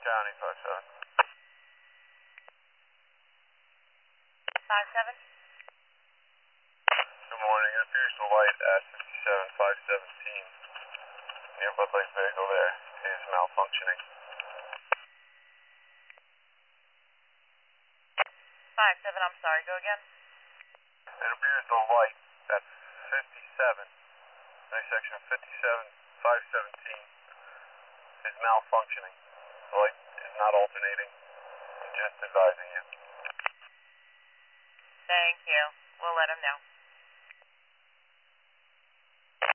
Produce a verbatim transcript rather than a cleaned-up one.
County, five seven. five seven? Good morning. It appears the light at fifty-seven five seventeen near Bud Lake Vehicle there is malfunctioning. five seven, I'm sorry, go again? It appears the light at fifty-seven, intersection of fifty-seven five seventeen is malfunctioning. The light is not alternating. I'm just advising you. Thank you. We'll let him know.